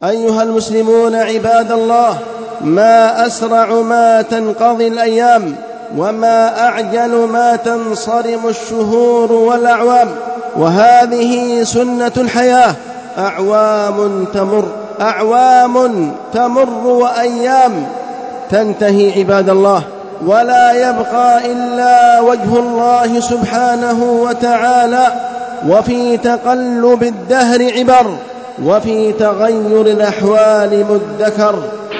أيها المسلمون عباد الله، ما أسرع ما تنقضي الأيام، وما أعجل ما تنصرم الشهور والأعوام، وهذه سنة الحياة. أعوام تمر وأيام تنتهي عباد الله، ولا يبقى إلا وجه الله سبحانه وتعالى. وفي تقلب الدهر عبر، وفي تغير الأحوال مدكر.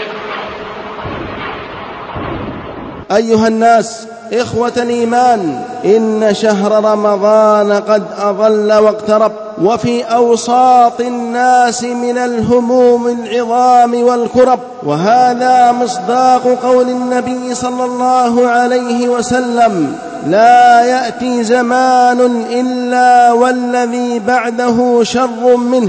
أيها الناس إخوة الإيمان، إن شهر رمضان قد أظل واقترب، وفي أوساط الناس من الهموم العظام والكرب، وهذا مصداق قول النبي صلى الله عليه وسلم: لا يأتي زمان إلا والذي بعده شر منه.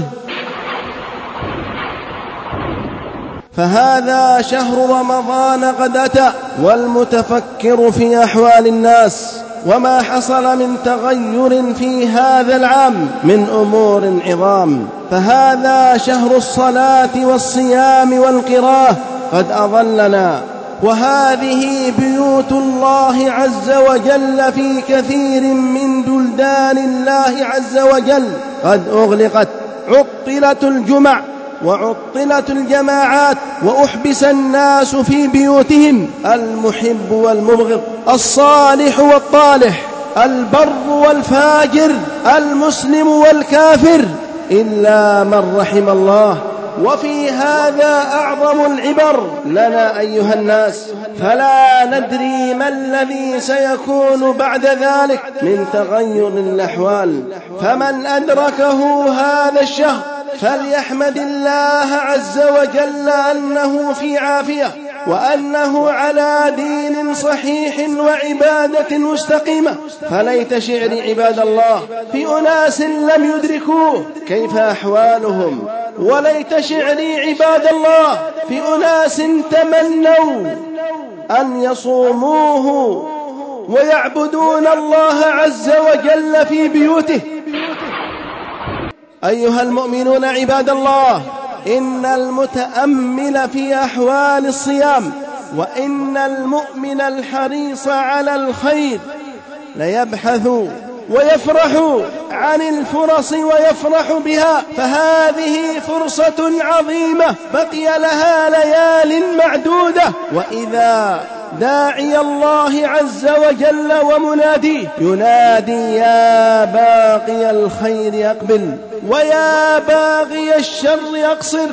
فهذا شهر رمضان قد أتى، والمتفكر في أحوال الناس وما حصل من تغير في هذا العام من أمور عظام. فهذا شهر الصلاة والصيام والقراءة قد أظلنا، وهذه بيوت الله عز وجل في كثير من بلدان الله عز وجل قد أغلقت، عطلت الجمع وعطلت الجماعات، وأحبس الناس في بيوتهم، المحب والمبغض، الصالح والطالح، البر والفاجر، المسلم والكافر، إلا من رحم الله. وفي هذا أعظم العبر لنا أيها الناس، فلا ندري ما الذي سيكون بعد ذلك من تغير الأحوال. فمن أدركه هذا الشهر فليحمد الله عز وجل أنه في عافية، وأنه على دين صحيح وعبادة مستقيمة. فليت شعري عباد الله في أناس لم يدركوه كيف أحوالهم، وليت شعري عباد الله في أناس تمنوا أن يصوموه ويعبدون الله عز وجل في بيوته. أيها المؤمنون عباد الله، إن المتأمل في أحوال الصيام، وإن المؤمن الحريص على الخير ليبحث ويفرح عن الفرص ويفرح بها، فهذه فرصة عظيمة بقي لها ليال معدودة. وإذا داعي الله عز وجل ومناديه ينادي: يا باقي الخير أقبل، ويا باغي الشر أقصر.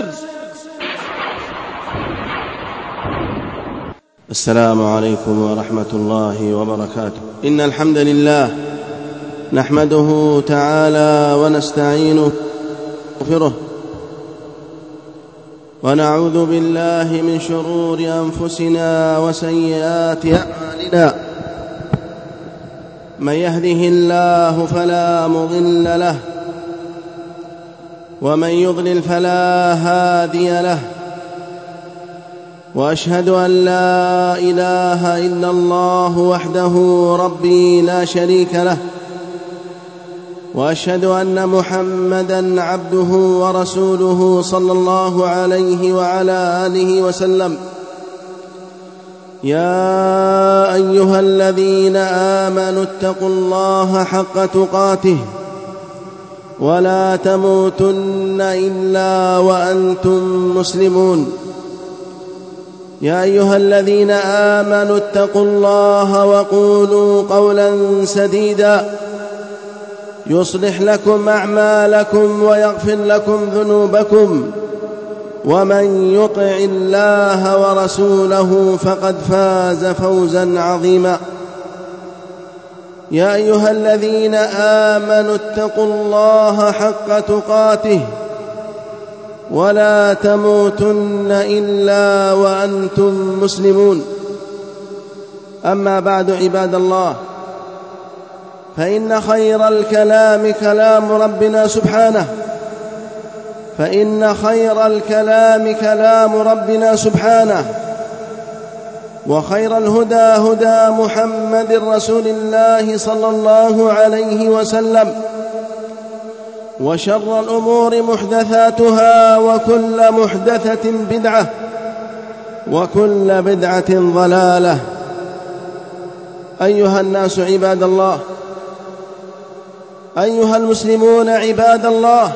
السلام عليكم ورحمة الله وبركاته. إن الحمد لله نحمده تعالى ونستعينه ونستغفره، ونعوذ بالله من شرور أنفسنا وسيئات أعمالنا. من يهده الله فلا مضل له، ومن يضلل فلا هادي له، وأشهد أن لا إله إلا الله وحده ربي لا شريك له، وأشهد أن محمدًا عبده ورسوله صلى الله عليه وعلى آله وسلم. يا أيها الذين آمنوا اتقوا الله حق تقاته، ولا تموتن إلا وأنتم مسلمون. يا أيها الذين آمنوا اتقوا الله وقولوا قولا سديدا يصلح لكم أعمالكم ويغفر لكم ذنوبكم، ومن يطع الله ورسوله فقد فاز فوزا عظيما. يا أيها الذين آمنوا اتقوا الله حق تقاته، ولا تموتن إلا وأنتم مسلمون. أما بعد عباد الله، فإن خير الكلام كلام ربنا سبحانه، وخير الهدى هدى محمد رسول الله صلى الله عليه وسلم، وشر الأمور محدثاتها وكل محدثة بدعة وكل بدعة ضلالة. أيها الناس عباد الله، أيها المسلمون عباد الله،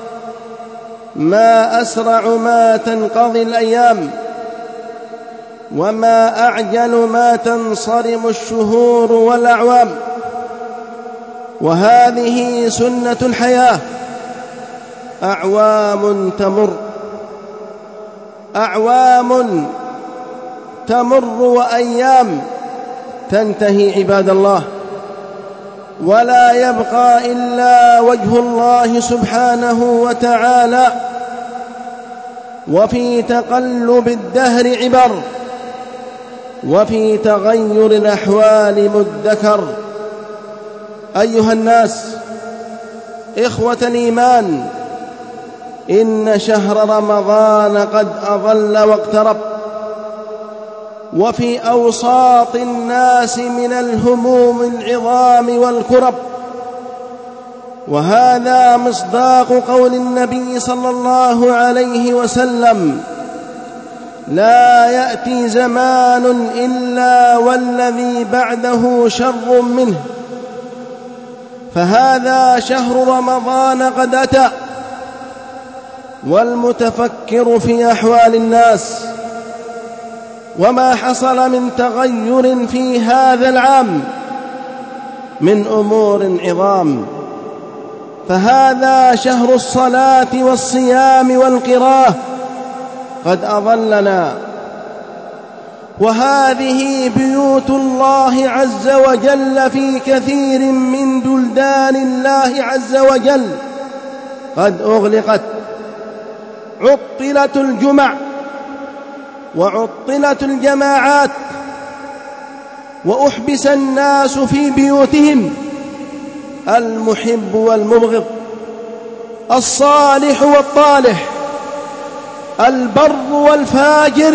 ما أسرع ما تنقضي الأيام، وما أعجل ما تنصرم الشهور والأعوام، وهذه سنة الحياة. أعوام تمر وأيام تنتهي عباد الله، ولا يبقى إلا وجه الله سبحانه وتعالى. وفي تقلب الدهر عبر، وفي تغير الأحوال مدكر. أيها الناس إخوة الإيمان، إن شهر رمضان قد أظل واقترب، وفي أوساط الناس من الهموم العظام والكرب، وهذا مصداق قول النبي صلى الله عليه وسلم: لا يأتي زمان إلا والذي بعده شر منه. فهذا شهر رمضان قد أتى، والمتفكر في أحوال الناس وما حصل من تغير في هذا العام من أمور عظام، فهذا شهر الصلاة والصيام والقراءة قد أظلنا، وهذه بيوت الله عز وجل في كثير من بلدان الله عز وجل قد أغلقت. عطلت الجمع وعطلت الجماعات، وأحبس الناس في بيوتهم، المحب والمبغض، الصالح والطالح، البر والفاجر،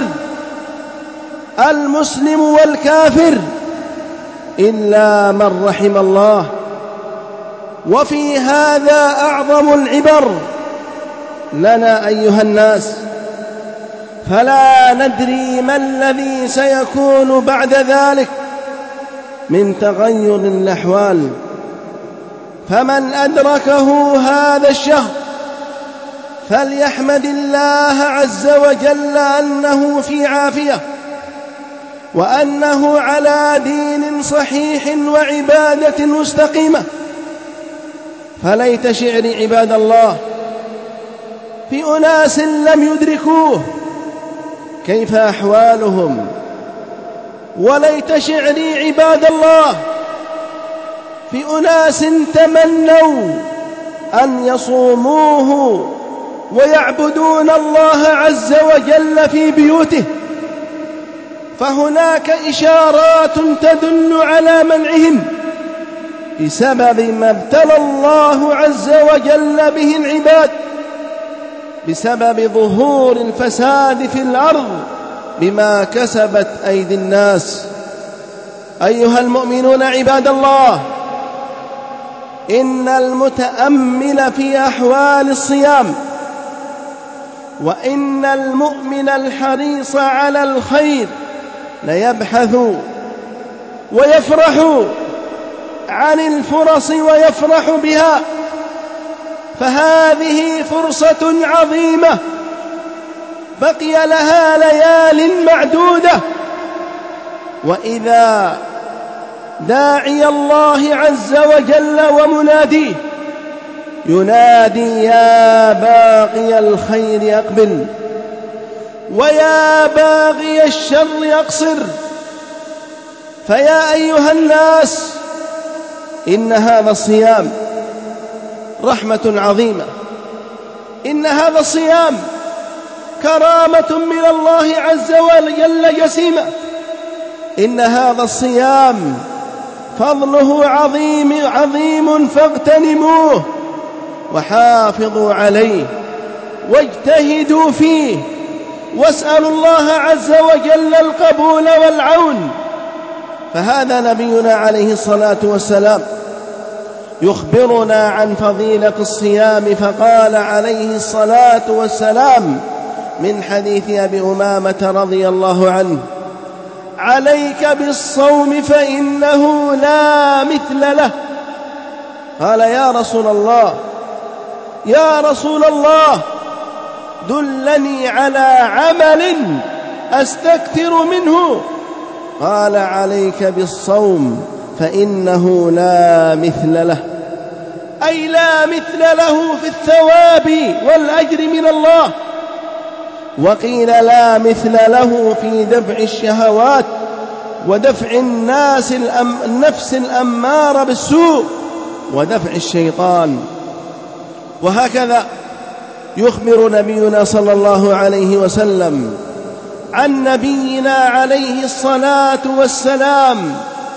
المسلم والكافر، إلا من رحم الله. وفي هذا أعظم العبر لنا أيها الناس، فلا ندري ما الذي سيكون بعد ذلك من تغير الأحوال. فمن أدركه هذا الشهر فليحمد الله عز وجل أنه في عافية، وأنه على دين صحيح وعبادة مستقيمة. فليت شعري عباد الله في أناس لم يدركوه كيف أحوالهم، وليت شعري عباد الله في أناس تمنوا أن يصوموه ويعبدون الله عز وجل في بيوته، فهناك إشارات تدل على منعهم بسبب ما ابتلى الله عز وجل به العباد، بسبب ظهور الفساد في الأرض بما كسبت أيدي الناس. أيها المؤمنون عباد الله، إن المتأمل في أحوال الصيام، وإن المؤمن الحريص على الخير ليبحث ويفرح عن الفرص ويفرح بها، فهذه فرصة عظيمة بقي لها ليال معدودة. وإذا داعي الله عز وجل ومناديه ينادي: يا باغي الخير أقبل، ويا باغي الشر أقصر. فيا أيها الناس، إن هذا الصيام رحمة عظيمة، إن هذا الصيام كرامة من الله عز وجل جسيمة، إن هذا الصيام فضله عظيم فاغتنموه وحافظوا عليه واجتهدوا فيه، واسألوا الله عز وجل القبول والعون. فهذا نبينا عليه الصلاة والسلام يخبرنا عن فضيلة الصيام، فقال عليه الصلاة والسلام من حديث أبي أمامة رضي الله عنه: عليك بالصوم فإنه لا مثل له. قال: يا رسول الله دلني على عمل أستكثر منه. قال: عليك بالصوم فإنه لا مثل له، أي لا مثل له في الثواب والأجر من الله. وقيل: لا مثل له في دفع الشهوات ودفع النفس الأمارة بالسوء ودفع الشيطان. وهكذا يخبر نبينا صلى الله عليه وسلم عن نبينا عليه الصلاة والسلام،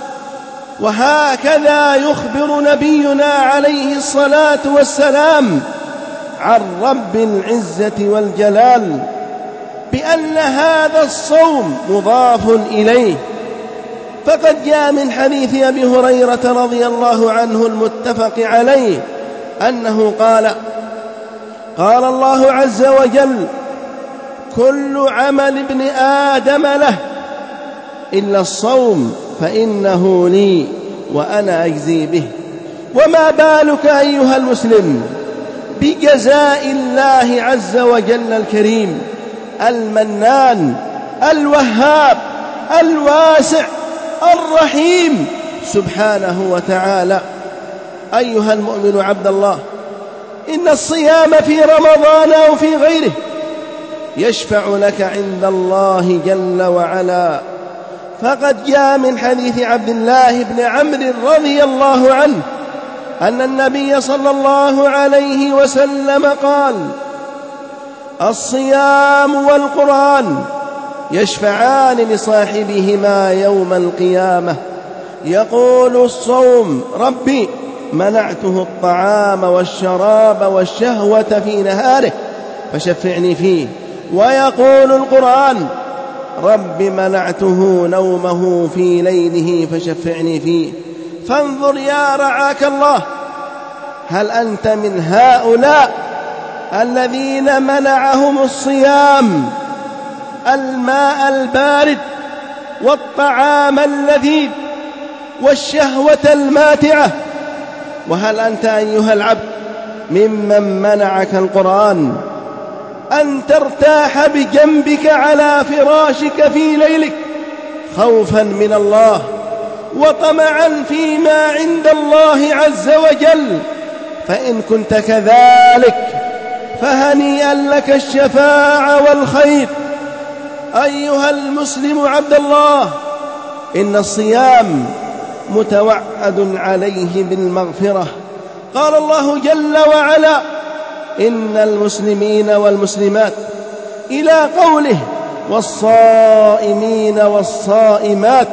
وهكذا يخبر نبينا عليه الصلاة والسلام عن رب العزة والجلال بأن هذا الصوم مضاف إليه. فقد جاء من حديث أبي هريرة رضي الله عنه المتفق عليه أنه قال الله عز وجل: كل عمل ابن آدم له إلا الصوم فإنه لي وأنا أجزي به. وما بالك أيها المسلم بجزاء الله عز وجل الكريم المنان الوهاب الواسع الرحيم سبحانه وتعالى. أيها المؤمن عبد الله، إن الصيام في رمضان أو في غيره يشفع لك عند الله جل وعلا. فقد جاء من حديث عبد الله بن عمرو رضي الله عنه أن النبي صلى الله عليه وسلم قال: الصيام والقرآن يشفعان لصاحبهما يوم القيامة. يقول الصوم: ربي منعته الطعام والشراب والشهوة في نهاره فشفعني فيه. ويقول القرآن: رب منعته نومه في ليله فشفعني فيه. فانظر يا رعاك الله، هل أنت من هؤلاء الذين منعهم الصيام الماء البارد والطعام اللذيذ والشهوة الماتعة؟ وهل أنت أيها العبد ممن منعك القرآن أن ترتاح بجنبك على فراشك في ليلك خوفا من الله وطمعا فيما عند الله عز وجل؟ فإن كنت كذلك فهنيئا لك الشفاعة والخير. أيها المسلم عبد الله، إن الصيام متوعد عليه بالمغفرة. قال الله جل وعلا: إن المسلمين والمسلمات، إلى قوله: والصائمين والصائمات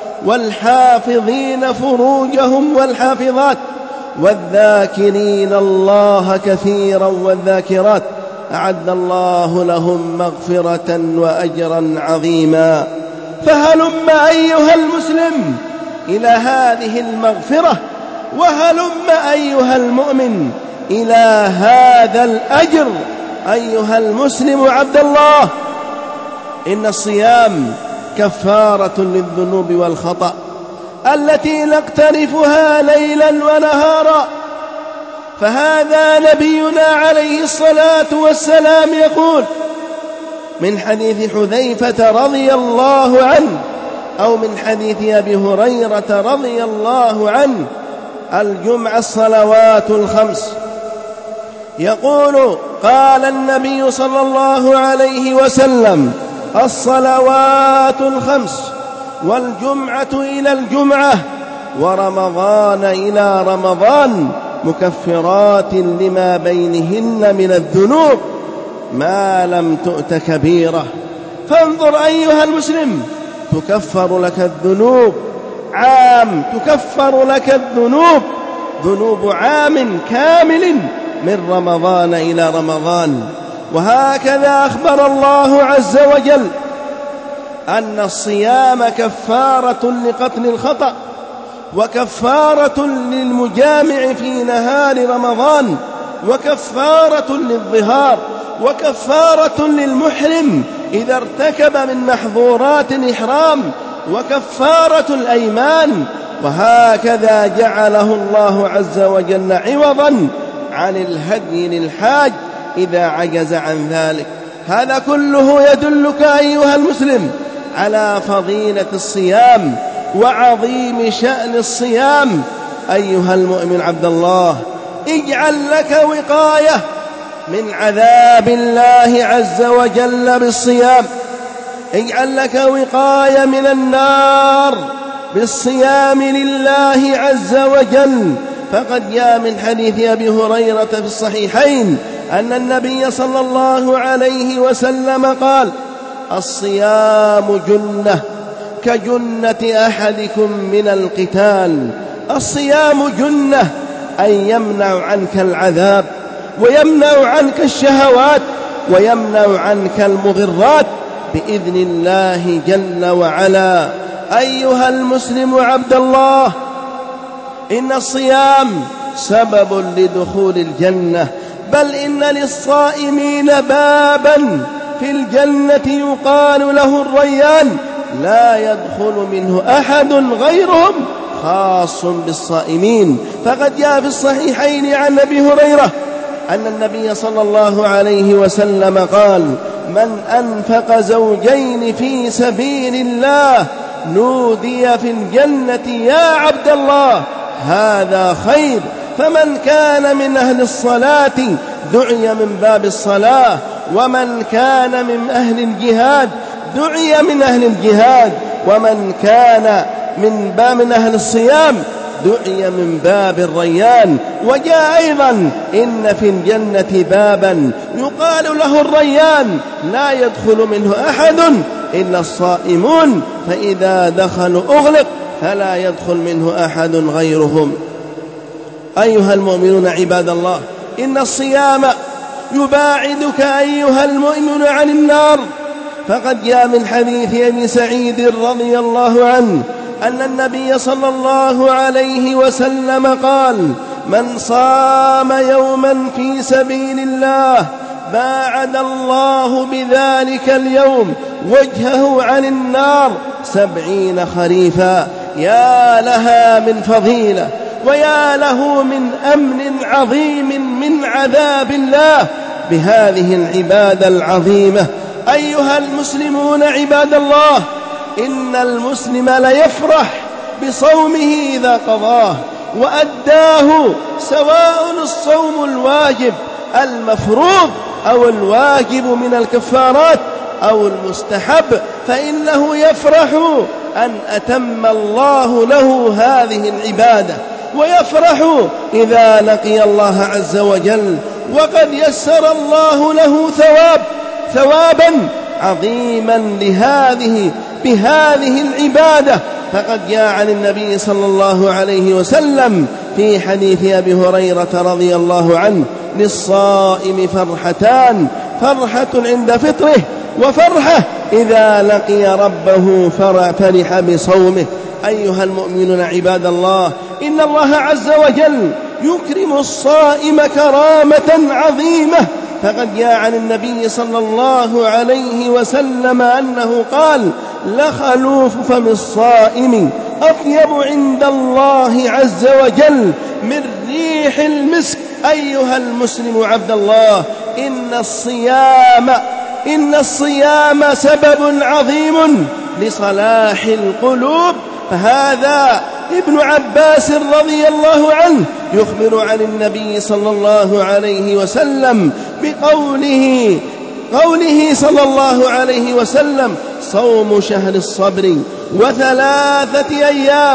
والحافظين فروجهم والحافظات والذاكرين الله كثيرا والذاكرات أعد الله لهم مغفرة وأجرا عظيما. فهلم أيها المسلم إلى هذه المغفرة، وهلم أيها المؤمن إلى هذا الأجر. أيها المسلم عبد الله، إن الصيام كفارة للذنوب والخطأ التي نقترفها ليلا ونهارا. فهذا نبينا عليه الصلاة والسلام يقول من حديث حذيفة رضي الله عنه، أو من حديث أبي هريرة رضي الله عنه: الجمعة الصلوات الخمس. يقول: قال النبي صلى الله عليه وسلم: الصلوات الخمس والجمعة إلى الجمعة ورمضان إلى رمضان مكفرات لما بينهن من الذنوب ما لم تؤت كبيرة. فانظر أيها المسلم، تكفر لك الذنوب تكفر لك الذنوب ذنوب عام كامل من رمضان إلى رمضان. وهكذا أخبر الله عز وجل أن الصيام كفارة لقتل الخطأ وكفارة للمجامع في نهار رمضان، وكفارة للظهار، وكفارة للمحرم إذا ارتكب من محظورات الإحرام، وكفارة الأيمان. وهكذا جعله الله عز وجل عوضا عن الهدي للحاج إذا عجز عن ذلك. هذا كله يدلك أيها المسلم على فضيلة الصيام وعظيم شأن الصيام. أيها المؤمن عبد الله، اجعل لك وقاية من عذاب الله عز وجل بالصيام، اجعل لك وقاية من النار بالصيام لله عز وجل. فقد جاء من حديث أبي هريرة في الصحيحين أن النبي صلى الله عليه وسلم قال: الصيام جنة كجنة أحدكم من القتال. الصيام جنة، أي يمنع عنك العذاب، ويمنع عنك الشهوات، ويمنع عنك المضرات بإذن الله جل وعلا. أيها المسلم عبد الله، إن الصيام سبب لدخول الجنة، بل إن للصائمين بابا في الجنة يقال له الريان، لا يدخل منه أحد غيرهم، خاص بالصائمين. فقد جاء في الصحيحين عن أبي هريرة أن النبي صلى الله عليه وسلم قال: من أنفق زوجين في سبيل الله نودي في الجنة يا عبد الله هذا خير. فمن كان من أهل الصلاة دعي من باب الصلاة، ومن كان من أهل الجهاد دعي من أهل الجهاد، ومن كان من أهل الصيام دعي من باب الريان. وجاء أيضا: إن في الجنة بابا يقال له الريان، لا يدخل منه أحد إلا الصائمون، فإذا دخلوا أغلق فلا يدخل منه أحد غيرهم. أيها المؤمنون عباد الله، إن الصيام يباعدك أيها المؤمن عن النار. فقد جاء من حديث أبي سعيد رضي الله عنه أن النبي صلى الله عليه وسلم قال: من صام يوما في سبيل الله باعد الله بذلك اليوم وجهه عن النار 70 خريفا. يا لها من فضيلة، ويا له من أمن عظيم من عذاب الله بهذه العبادة العظيمة. أيها المسلمون عباد الله، إن المسلم ليفرح بصومه إذا قضاه وأداه، سواء الصوم الواجب المفروض أو الواجب من الكفارات أو المستحب، فإنه يفرح أن أتم الله له هذه العبادة، ويفرح إذا لقي الله عز وجل وقد يسر الله له ثوابا عظيما بهذه العبادة. فقد جاء عن النبي صلى الله عليه وسلم في حديث أبي هريرة رضي الله عنه: للصائم فرحتان، فرحة عند فطره، وفرحة إذا لقي ربه فرح بصومه. أيها المؤمنون عباد الله، إن الله عز وجل يكرم الصائم كرامة عظيمة. فقد جاء عن النبي صلى الله عليه وسلم أنه قال: لخلوف فم الصائم أطيب عند الله عز وجل من ريح المسك. أيها المسلم عبد الله، إن الصيام سبب عظيم لصلاح القلوب. فهذا ابن عباس رضي الله عنه يخبر عن النبي صلى الله عليه وسلم بقوله صلى الله عليه وسلم: صوم شهر الصبر وثلاثة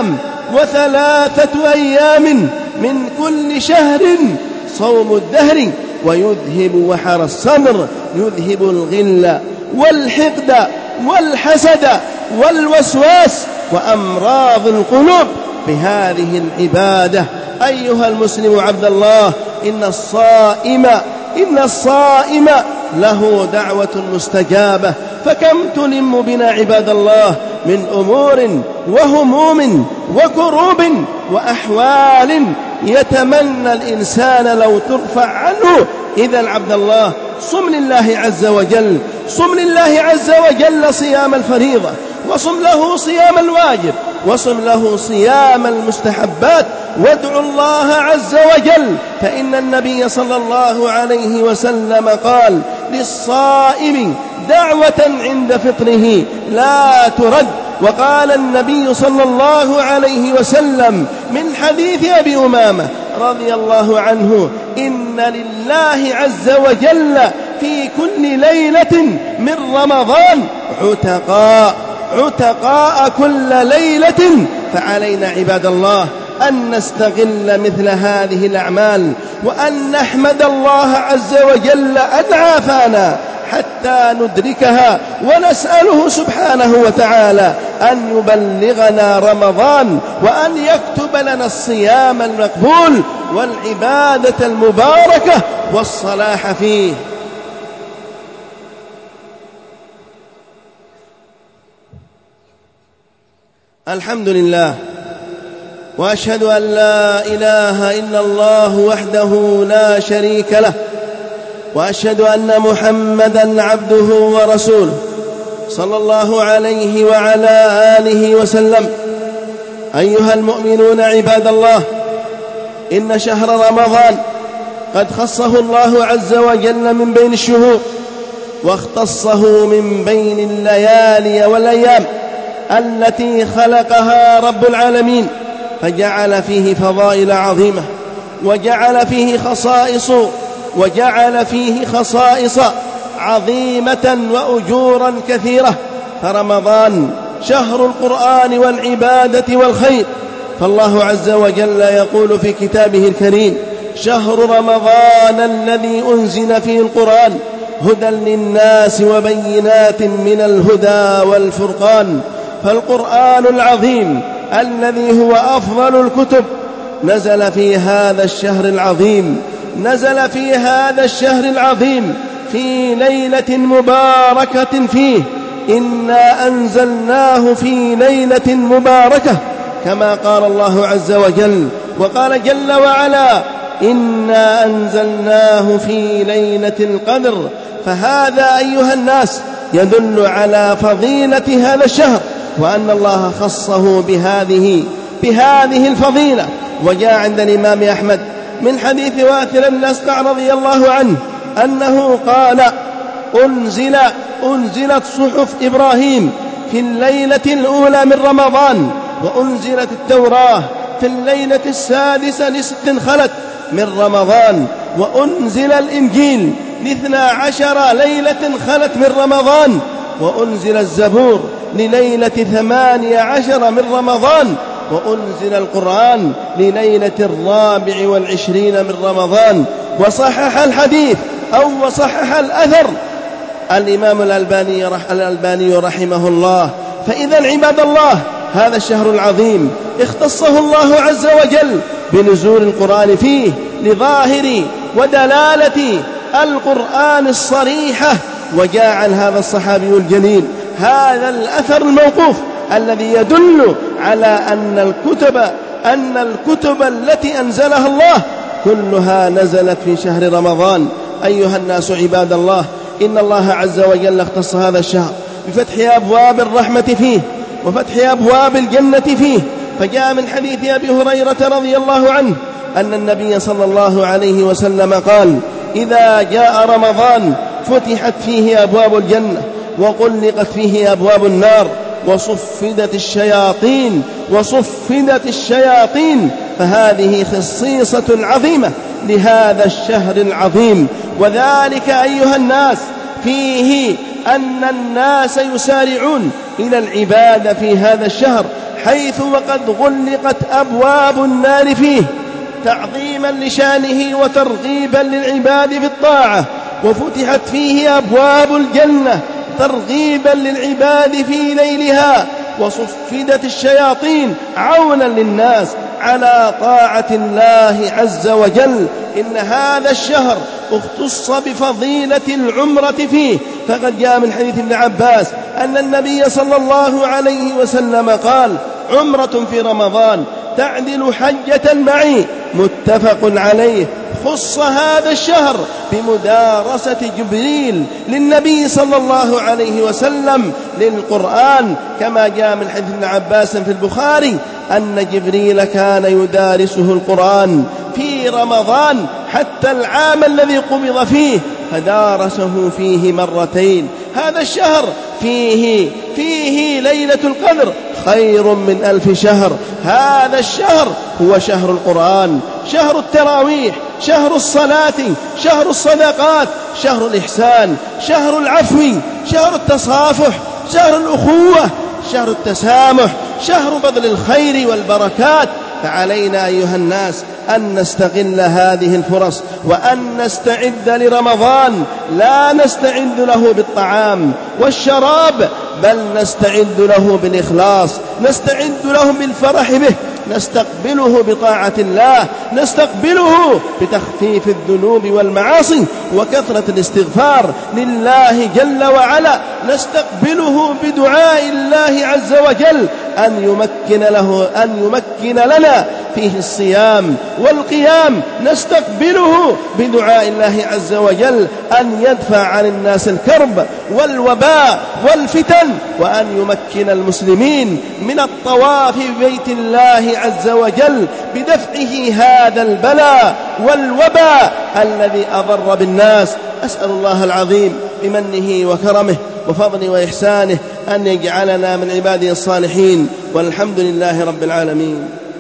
أيام من كل شهر صوم الدهر، ويذهب وحر الصبر، يذهب الغل والحقد والحسد والوسواس وأمراض القلوب بهذه العبادة. أيها المسلم عبد الله، إن الصائم إن الصائم له دعوة مستجابة. فكم تلم بنا عباد الله من أمور وهموم وكروب وأحوال يتمنى الإنسان لو ترفع عنه. إذا عبد الله صم لله عز وجل، صم لله عز وجل صيام الفريضة، وصم له صيام الواجب، وصم له صيام المستحبات، وادعو الله عز وجل. فإن النبي صلى الله عليه وسلم قال: للصائم دعوة عند فطره لا ترد. وقال النبي صلى الله عليه وسلم من حديث أبي أمامة رضي الله عنه: إن لله عز وجل في كل ليلة من رمضان عتقاء كل ليلة. فعلينا عباد الله أن نستغل مثل هذه الأعمال، وأن نحمد الله عز وجل أن عافانا حتى ندركها، ونسأله سبحانه وتعالى أن يبلغنا رمضان، وأن يكتب لنا الصيام المقبول والعبادة المباركة والصلاح فيه. الحمد لله، وأشهد أن لا إله إلا الله وحده لا شريك له، وأشهد أن محمدًا عبده ورسوله صلى الله عليه وعلى آله وسلم. أيها المؤمنون عباد الله، إن شهر رمضان قد خصه الله عز وجل من بين الشهور، واختصه من بين الليالي والأيام التي خلقها رب العالمين، فجعل فيه فضائل عظيمة، وجعل فيه خصائص عظيمة وأجورا كثيرة. فرمضان شهر القرآن والعبادة والخير، فالله عز وجل يقول في كتابه الكريم: شهر رمضان الذي أنزل فيه القرآن هدى للناس وبينات من الهدى والفرقان. فالقرآن العظيم الذي هو أفضل الكتب نزل في هذا الشهر العظيم في ليلة مباركة فيه. إنا أنزلناه في ليلة مباركة، كما قال الله عز وجل. وقال جل وعلا: إنا أنزلناه في ليلة القدر. فهذا أيها الناس يدل على فضيلة هذا الشهر، وأن الله خصه بهذه الفضيلة. وجاء عند الإمام أحمد من حديث واثر بن الأسقع رضي الله عنه أنه قال: أنزلت صحف إبراهيم في الليلة الأولى من رمضان، وأنزلت التوراة في الليلة السادسة ل6 خلت من رمضان، وأنزل الإنجيل ل12 ليلة خلت من رمضان، وأنزل الزبور لليلة 18 من رمضان، وأنزل القرآن لليلة 24 من رمضان. وصحح الحديث وصحح الأثر الإمام الألباني رحمه الله. فإذا عباد الله، هذا الشهر العظيم اختصه الله عز وجل بنزول القرآن فيه لظاهر ودلالة القرآن الصريحة. وجاء عن هذا الصحابي الجليل هذا الأثر الموقوف الذي يدل على أن الكتب التي أنزلها الله كلها نزلت في شهر رمضان. أيها الناس عباد الله، إن الله عز وجل اختص هذا الشهر بفتح أبواب الرحمة فيه، وفتح أبواب الجنة فيه. فجاء من حديث أبي هريرة رضي الله عنه أن النبي صلى الله عليه وسلم قال: إذا جاء رمضان فتحت فيه أبواب الجنة، وغلقت فيه أبواب النار، وصفدت الشياطين. فهذه خصيصة عظيمة لهذا الشهر العظيم. وذلك أيها الناس فيه أن الناس يسارعون إلى العبادة في هذا الشهر، حيث وقد غلقت أبواب النار فيه تعظيما لشانه وترغيبا للعباد في الطاعة، وفتحت فيه أبواب الجنة ترغيبا للعباد في ليلها، وصفدت الشياطين عونا للناس على طاعة الله عز وجل. إن هذا الشهر اختص بفضيلة العمرة فيه، فقد جاء من حديث ابن عباس أن النبي صلى الله عليه وسلم قال: عمرة في رمضان تعدل حجة معي، متفق عليه. خص هذا الشهر بمدارسة جبريل للنبي صلى الله عليه وسلم للقرآن، كما جاء من حديث ابن عباس في البخاري أن جبريل كان يدارسه القرآن في رمضان حتى العام الذي قبض فيه، فدارسه فيه مرتين. هذا الشهر فيه ليلة القدر خير من 1000 شهر. هذا الشهر هو شهر القرآن، شهر التراويح، شهر الصلاة، شهر الصدقات، شهر الإحسان، شهر العفو، شهر التصافح، شهر الأخوة، شهر التسامح، شهر بذل الخير والبركات. فعلينا أيها الناس أن نستغل هذه الفرص وأن نستعد لرمضان، لا نستعد له بالطعام والشراب، بل نستعد له بالإخلاص، نستعد له بالفرح به، نستقبله بطاعة الله، نستقبله بتخفيف الذنوب والمعاصي وكثرة الاستغفار لله جل وعلا، نستقبله بدعاء الله عز وجل أن يمكن لنا فيه الصيام والقيام، نستقبله بدعاء الله عز وجل أن يدفع عن الناس الكرب والوباء والفتن، وأن يمكن المسلمين من الطواف ببيت الله عز وجل بدفعه هذا البلاء والوباء الذي أضر بالناس. أسأل الله العظيم بمنه وكرمه وفضله وإحسانه أن يجعلنا من عباده الصالحين، والحمد لله رب العالمين.